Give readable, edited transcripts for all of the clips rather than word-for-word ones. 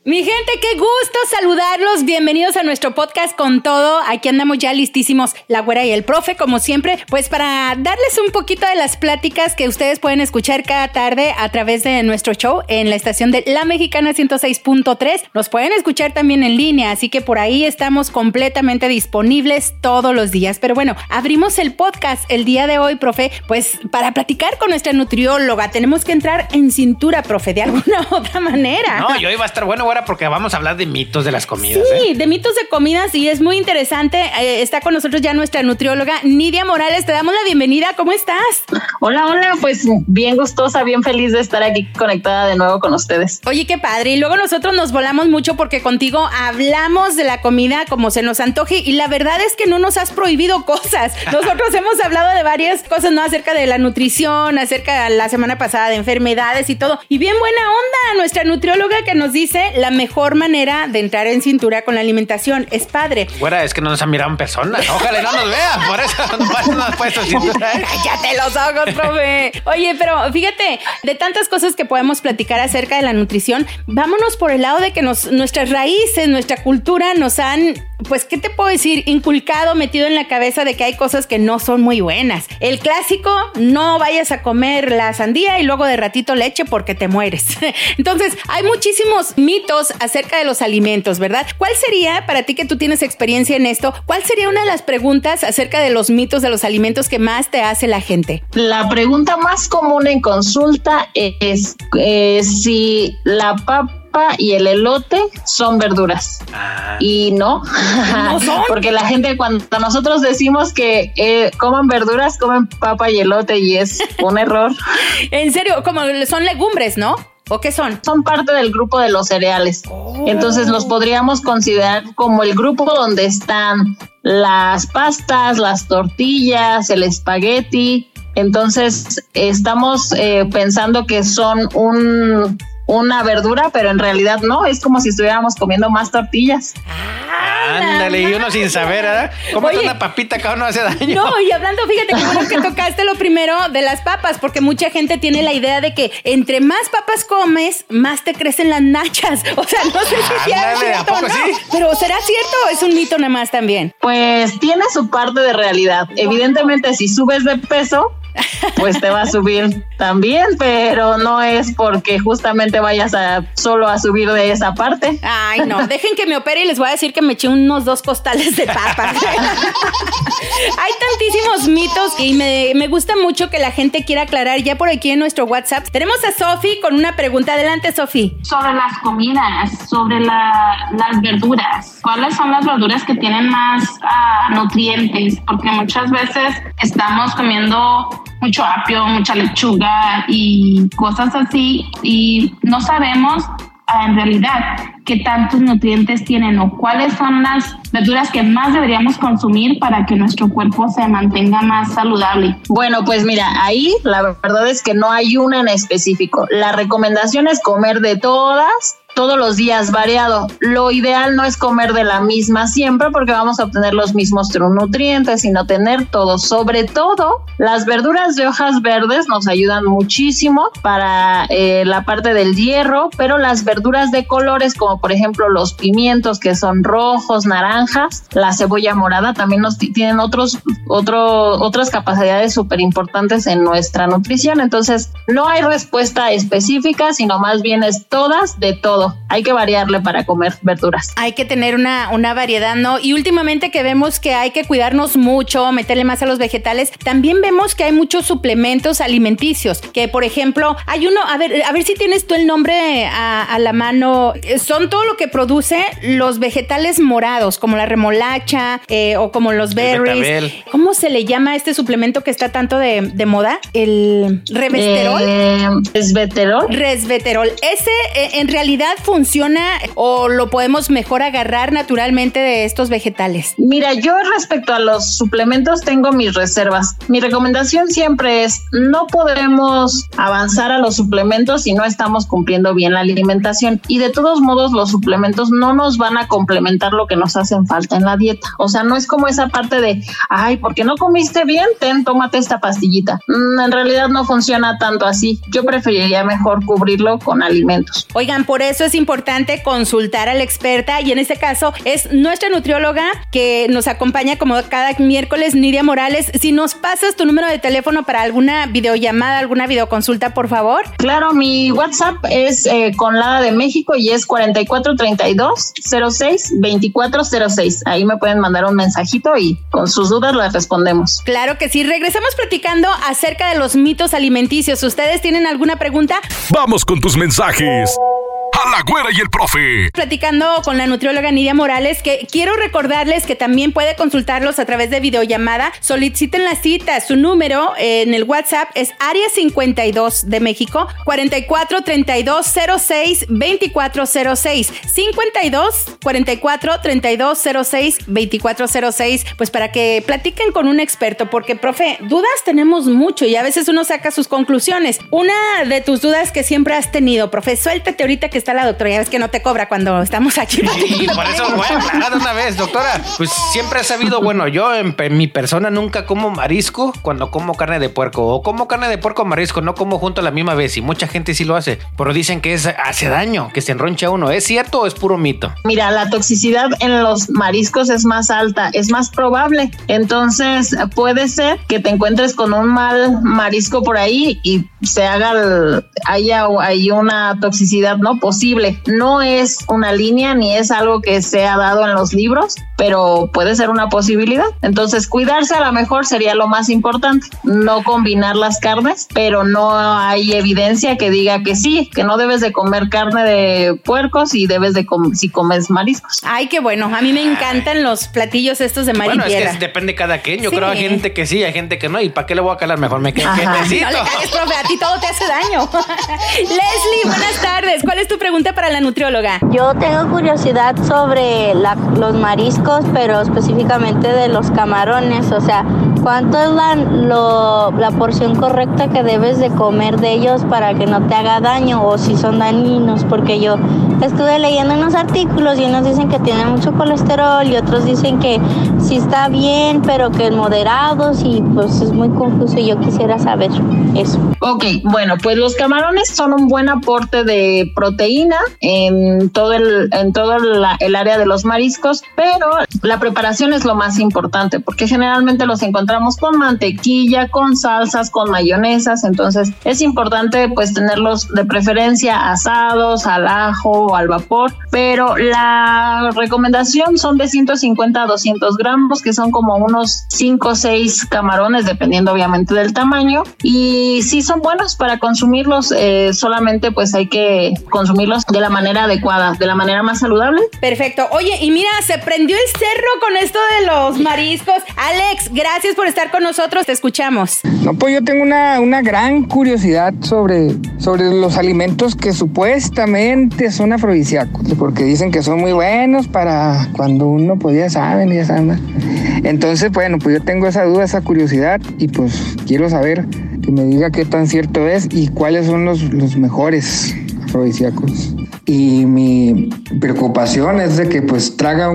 Mi gente, qué gusto saludarlos. Bienvenidos a nuestro podcast Con Todo. Aquí andamos ya listísimos, la güera y el profe, como siempre, pues para darles un poquito de las pláticas que ustedes pueden escuchar cada tarde a través de nuestro show en la estación de La Mexicana 106.3. Nos pueden escuchar también en línea, así que por ahí estamos completamente disponibles todos los días. Pero bueno, abrimos el podcast el día de hoy, profe, pues para platicar con nuestra nutrióloga. Tenemos que entrar en cintura, profe, de alguna u otra manera. No, y hoy va a estar bueno, porque vamos a hablar de mitos de las comidas. Sí, de mitos de comidas, y es muy interesante. Está con nosotros ya nuestra nutrióloga Nidia Morales. Te damos la bienvenida. ¿Cómo estás? Hola, pues bien gustosa, bien feliz de estar aquí conectada de nuevo con ustedes. Oye, qué padre. Y luego nosotros nos volamos mucho porque contigo hablamos de la comida como se nos antoje, y la verdad es que no nos has prohibido cosas. Nosotros hemos hablado de varias cosas, ¿no? Acerca de la nutrición, acerca la semana pasada de enfermedades y todo. Y bien buena onda nuestra nutrióloga que nos dice la mejor manera de entrar en cintura con la alimentación. Es padre. Güera, es que no nos han mirado en persona. Ojalá no nos vean, por eso no nos han puesto cintura. ¡Cállate los ojos, profe! Oye, pero fíjate, de tantas cosas que podemos platicar acerca de la nutrición, vámonos por el lado de que nuestras raíces, nuestra cultura nos han, pues, ¿qué te puedo decir? Inculcado, metido en la cabeza de que hay cosas que no son muy buenas. El clásico, no vayas a comer la sandía y luego de ratito leche porque te mueres. Entonces, hay muchísimos mitos acerca de los alimentos, ¿verdad? ¿Cuál sería, para ti que tú tienes experiencia en esto, cuál sería una de las preguntas acerca de los mitos de los alimentos que más te hace la gente? La pregunta más común en consulta es si la papa y el elote son verduras. Y no, ¿no porque la gente, cuando nosotros decimos que coman verduras, comen papa y elote, y es un error. En serio, como son legumbres, ¿no? ¿O qué son? Son parte del grupo de los cereales. Entonces los podríamos considerar como el grupo donde están las pastas, las tortillas, el espagueti. Entonces estamos pensando que son una verdura, pero en realidad no, es como si estuviéramos comiendo más tortillas. Ándale, y uno sin saber, ¿verdad? Cómete una papita, cada uno hace daño. No, y hablando, fíjate que bueno que tocaste lo primero de las papas, porque mucha gente tiene la idea de que entre más papas comes, más te crecen las nachas. O sea, no sé si sea cierto o no. ¿Sí? Pero ¿será cierto o es un mito nada más también? Pues tiene su parte de realidad. Evidentemente, si subes de peso, pues te va a subir también, pero no es porque justamente vayas solo a subir de esa parte. Ay, no, dejen que me opere y les voy a decir que me eché unos 2 costales de papas. Hay tantísimos mitos y me gusta mucho que la gente quiera aclarar. Ya por aquí en nuestro WhatsApp tenemos a Sofi con una pregunta. Adelante, Sofi. Sobre las comidas, sobre las verduras. ¿Cuáles son las verduras que tienen más nutrientes? Porque muchas veces estamos comiendo mucho apio, mucha lechuga y cosas así, y no sabemos en realidad qué tantos nutrientes tienen o cuáles son las verduras que más deberíamos consumir para que nuestro cuerpo se mantenga más saludable. Bueno, pues mira, ahí la verdad es que no hay una en específico. La recomendación es comer de todos los días variado. Lo ideal no es comer de la misma siempre, porque vamos a obtener los mismos nutrientes, sino tener todo. Sobre todo, las verduras de hojas verdes nos ayudan muchísimo para la parte del hierro, pero las verduras de colores, como por ejemplo los pimientos, que son rojos, naranjas, la cebolla morada, también tienen otras capacidades súper importantes en nuestra nutrición. Entonces, no hay respuesta específica, sino más bien es todas de todo. Hay que variarle para comer verduras. Hay que tener una variedad, ¿no? Y últimamente que vemos que hay que cuidarnos mucho, meterle más a los vegetales, también vemos que hay muchos suplementos alimenticios, que por ejemplo, hay uno, a ver si tienes tú el nombre a la mano, son todo lo que produce los vegetales morados, como la remolacha o como los berries. ¿Cómo se le llama este suplemento que está tanto de moda? El resveratrol. Resveratrol. Ese en realidad funciona o lo podemos mejor agarrar naturalmente de estos vegetales? Mira, yo respecto a los suplementos tengo mis reservas. Mi recomendación siempre es: no podemos avanzar a los suplementos si no estamos cumpliendo bien la alimentación, y de todos modos los suplementos no nos van a complementar lo que nos hacen falta en la dieta. O sea, no es como esa parte de, ay, porque no comiste bien, tómate esta pastillita. En realidad no funciona tanto así. Yo preferiría mejor cubrirlo con alimentos. Oigan, por eso eso es importante consultar a la experta, y en este caso es nuestra nutrióloga que nos acompaña como cada miércoles, Nidia Morales. Si nos pasas tu número de teléfono para alguna videollamada, alguna videoconsulta, por favor. Claro, mi WhatsApp es con Lada de México y es 4432-06-2406. Ahí me pueden mandar un mensajito y con sus dudas las respondemos. Claro que sí. Regresamos platicando acerca de los mitos alimenticios. ¿Ustedes tienen alguna pregunta? Vamos con tus mensajes. A la Güera y el Profe. Platicando con la nutrióloga Nidia Morales, que quiero recordarles que también puede consultarlos a través de videollamada. Soliciten la cita. Su número en el WhatsApp es Área 52 de México, 443206-2406. 52-44-3206-2406. Pues para que platiquen con un experto, porque, profe, dudas tenemos mucho y a veces uno saca sus conclusiones. Una de tus dudas que siempre has tenido, profe, suéltate ahorita que está la doctora, ya ves que no te cobra cuando estamos aquí. Y por eso voy a aclarar una vez, doctora. Pues siempre he sabido, bueno, yo en mi persona nunca como marisco cuando como carne de puerco, o como carne de puerco o marisco, no como junto a la misma vez, y mucha gente sí lo hace, pero dicen que hace daño, que se enroncha uno. ¿Es cierto o es puro mito? Mira, la toxicidad en los mariscos es más alta, es más probable. Entonces puede ser que te encuentres con un mal marisco por ahí y se haya una toxicidad, ¿no? Posible. No es una línea ni es algo que se ha dado en los libros, pero puede ser una posibilidad. Entonces, cuidarse a lo mejor sería lo más importante. No combinar las carnes, pero no hay evidencia que diga que sí, que no debes de comer carne de puercos y debes de si comes mariscos. Ay, qué bueno. A mí me encantan los platillos estos de mar y tierra. Bueno, es que depende cada quien. Yo creo que hay gente que sí, hay gente que no. ¿Y para qué le voy a calar? Mejor me quedo quietecito. No le cagues, profe, a ti todo te hace daño. Leslie, buenas tardes. ¿Cuál es tu pregunta para la nutrióloga? Yo tengo curiosidad sobre los mariscos, pero específicamente de los camarones. O sea, ¿cuánto es la porción correcta que debes de comer de ellos para que no te haga daño, o si son dañinos? Porque yo estuve leyendo unos artículos y unos dicen que tienen mucho colesterol y otros dicen que sí está bien, pero que en moderados, y pues es muy confuso y yo quisiera saber eso. Ok, bueno, pues los camarones son un buen aporte de proteína en todo el área de los mariscos, pero la preparación es lo más importante, porque generalmente los encontramos con mantequilla, con salsas, con mayonesas. Entonces es importante pues tenerlos de preferencia asados, al ajo o al vapor, pero la recomendación son de 150 a 200 gramos, que son como unos 5 o 6 camarones, dependiendo obviamente del tamaño, y sí son buenos para consumirlos. Solamente pues hay que consumirlos de la manera adecuada, de la manera más saludable. Perfecto. Oye, y mira, se prendió el cerro con esto de los mariscos. Alex, gracias por estar con nosotros. Te escuchamos. No, pues yo tengo una gran curiosidad sobre los alimentos que supuestamente son afrodisíacos, porque dicen que son muy buenos para cuando uno pues ya saben. Entonces, bueno, pues yo tengo esa duda, esa curiosidad, y pues quiero saber, que me diga qué tan cierto es y cuáles son los mejores afrodisíacos. Y mi preocupación es de que pues traga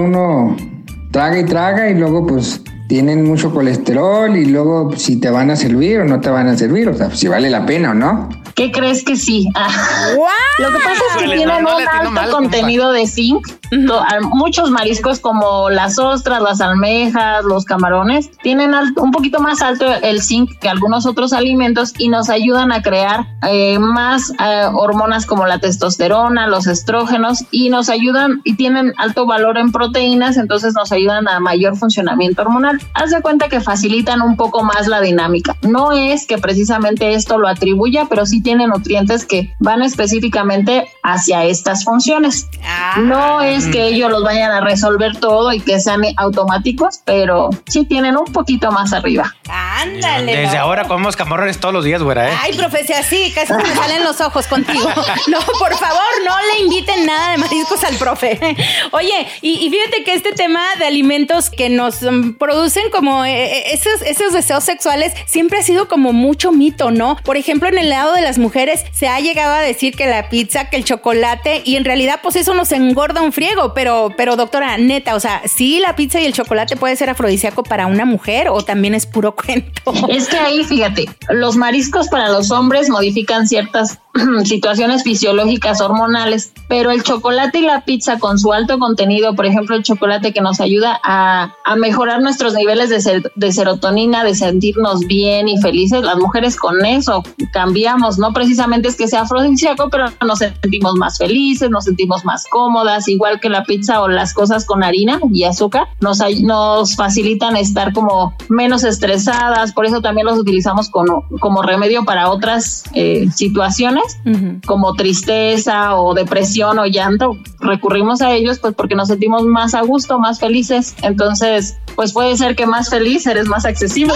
y luego pues tienen mucho colesterol, y luego si te van a servir o no te van a servir, o sea, si vale la pena o no. ¿Qué crees que sí? ¡Wow! Lo que pasa es que tienen un alto contenido de zinc. Muchos mariscos como las ostras, las almejas, los camarones tienen un poquito más alto el zinc que algunos otros alimentos, y nos ayudan a crear más hormonas como la testosterona, los estrógenos, y nos ayudan y tienen alto valor en proteínas. Entonces nos ayudan a mayor funcionamiento hormonal. Haz de cuenta que facilitan un poco más la dinámica. No es que precisamente esto lo atribuya, pero sí tiene nutrientes que van específicamente hacia estas funciones. No es que ellos los vayan a resolver todo y que sean automáticos, pero sí tienen un poquito más arriba. Ándale. Desde ahora comemos camarones todos los días, güera, ¿eh? Ay, profesor, sí, casi se me salen los ojos contigo. No, por favor, no le inviten nada de mariscos al profe. Oye, y fíjate que este tema de alimentos que nos producen como esos deseos sexuales siempre ha sido como mucho mito, ¿no? Por ejemplo, en el lado de las mujeres se ha llegado a decir que la pizza, que el chocolate, y en realidad pues eso nos engorda un friego, pero doctora, neta, o sea, ¿sí la pizza y el chocolate puede ser afrodisíaco para una mujer o también es puro cuento? Es que ahí, fíjate, los mariscos para los hombres modifican ciertas situaciones fisiológicas hormonales, pero el chocolate y la pizza con su alto contenido, por ejemplo el chocolate que nos ayuda a mejorar nuestros niveles de serotonina, de sentirnos bien y felices, las mujeres con eso cambiamos, no precisamente es que sea afrodisíaco, pero nos sentimos más felices, nos sentimos más cómodas, igual que la pizza o las cosas con harina y azúcar, nos facilitan estar como menos estresadas, por eso también los utilizamos como remedio para otras situaciones, como tristeza o depresión o llanto, recurrimos a ellos pues porque nos sentimos más a gusto, más felices, entonces pues puede ser que más feliz eres más accesible.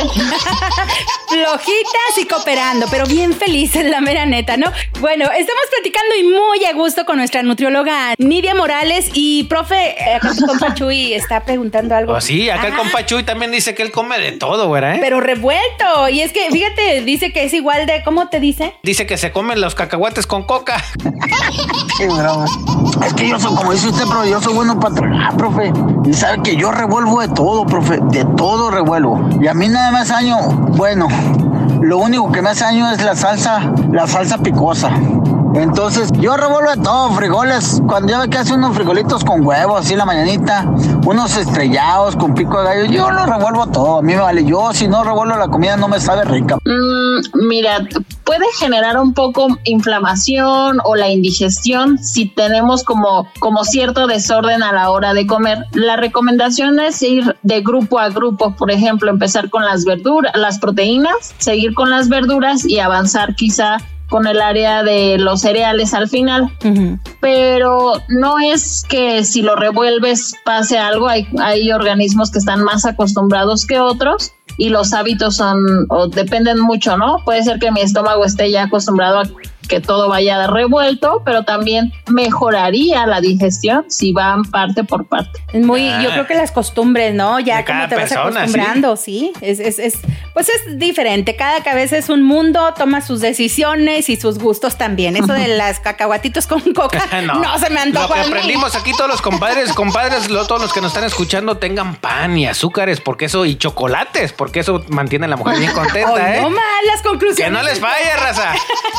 Flojitas y cooperando, pero bien felices, la mera neta, ¿no? Bueno, estamos platicando y muy a gusto con nuestra nutrióloga Nidia Morales y profe, acá tu compa Chuy está preguntando algo. Oh, sí, acá el compa Chuy también dice que él come de todo, ¿verdad? Pero revuelto, y es que, fíjate, dice que es igual de, ¿cómo te dice? Dice que se comen los cacahuates con coca. Qué bravo. Es que yo soy, como dice usted, profe, yo soy bueno para tragar, profe. Y sabe que yo revuelvo de todo, profe, de todo revuelvo. Y a mí nada más daño, bueno, lo único que me hace daño es la salsa picosa. Entonces, yo revuelvo de todo, frijoles, cuando ya ve que hace unos frijolitos con huevos, así en la mañanita, unos estrellados con pico de gallo, yo lo revuelvo todo, a mí me vale. Yo, si no revuelvo la comida, no me sabe rica. Mira, puede generar un poco inflamación o la indigestión si tenemos como cierto desorden a la hora de comer. La recomendación es ir de grupo a grupo, por ejemplo, empezar con las verduras, las proteínas, seguir con las verduras y avanzar quizá con el área de los cereales al final, pero no es que si lo revuelves pase algo, hay organismos que están más acostumbrados que otros y los hábitos dependen mucho, ¿no? Puede ser que mi estómago esté ya acostumbrado a que todo vaya revuelto, pero también mejoraría la digestión si van parte por parte. Yo creo que las costumbres, ¿no? Ya como te vas acostumbrando, ¿sí? Es diferente. Cada cabeza es un mundo, toma sus decisiones y sus gustos también. Eso de las cacahuatitos con coca no se me antoja. Lo que aprendimos aquí todos los compadres, todos los que nos están escuchando, tengan pan y azúcares, porque eso, y chocolates, porque eso mantiene a la mujer bien contenta, No más las conclusiones. Que no les falle, raza.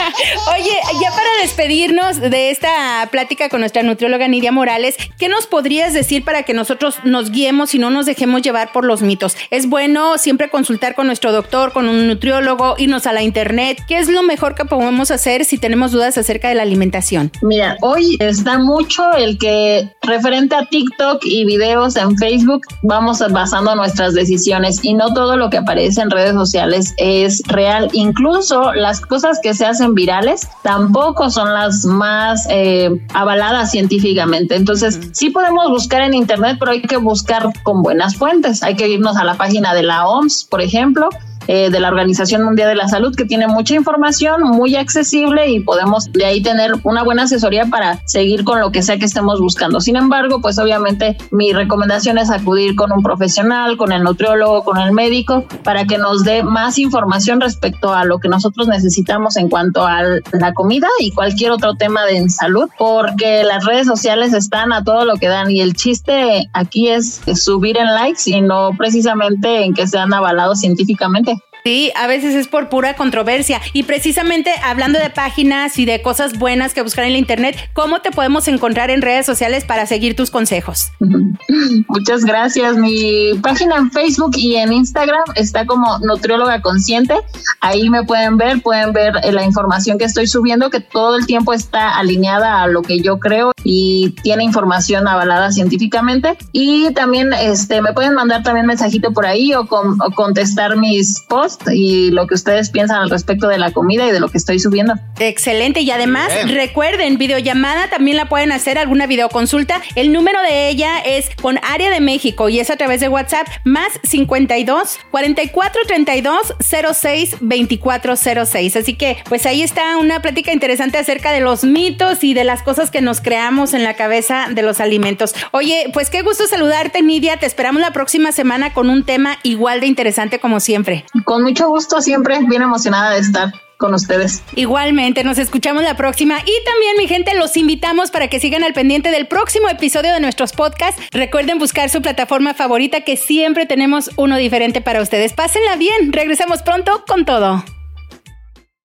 Oye, ya para despedirnos de esta plática con nuestra nutrióloga Nidia Morales, ¿qué nos podrías decir para que nosotros nos guiemos y no nos dejemos llevar por los mitos? Es bueno siempre consultar con nuestro doctor, con un nutriólogo, irnos a la internet. ¿Qué es lo mejor que podemos hacer si tenemos dudas acerca de la alimentación? Mira, hoy está mucho el que referente a TikTok y videos en Facebook vamos basando nuestras decisiones y no todo lo que aparece en redes sociales es real. Incluso las cosas que se hacen virales tampoco son las más avaladas científicamente. Entonces, sí podemos buscar en internet, pero hay que buscar con buenas fuentes. Hay que irnos a la página de la OMS, por ejemplo, de la Organización Mundial de la Salud, que tiene mucha información muy accesible y podemos de ahí tener una buena asesoría para seguir con lo que sea que estemos buscando. Sin embargo, pues obviamente mi recomendación es acudir con un profesional, con el nutriólogo, con el médico, para que nos dé más información respecto a lo que nosotros necesitamos en cuanto a la comida y cualquier otro tema de salud, porque las redes sociales están a todo lo que dan y el chiste aquí es subir en likes y no precisamente en que sean avalados científicamente. Sí, a veces es por pura controversia. Y precisamente hablando de páginas y de cosas buenas que buscar en la internet, ¿cómo te podemos encontrar en redes sociales para seguir tus consejos? Muchas gracias. Mi página en Facebook y en Instagram está como Nutrióloga Consciente. Ahí me pueden ver la información que estoy subiendo, que todo el tiempo está alineada a lo que yo creo y tiene información avalada científicamente. Y también me pueden mandar también mensajito por ahí o contestar mis posts y lo que ustedes piensan al respecto de la comida y de lo que estoy subiendo. Excelente. Y además, recuerden, videollamada también la pueden hacer, alguna videoconsulta. El número de ella es con área de México y es a través de WhatsApp más 52 44 32 06 24 06. Así que, pues ahí está una plática interesante acerca de los mitos y de las cosas que nos creamos en la cabeza de los alimentos. Oye, pues qué gusto saludarte, Nidia. Te esperamos la próxima semana con un tema igual de interesante como siempre. Con mucho gusto, siempre bien emocionada de estar con ustedes. Igualmente, nos escuchamos la próxima y también, mi gente, los invitamos para que sigan al pendiente del próximo episodio de nuestros podcasts. Recuerden buscar su plataforma favorita, que siempre tenemos uno diferente para ustedes. Pásenla bien, regresamos pronto con todo.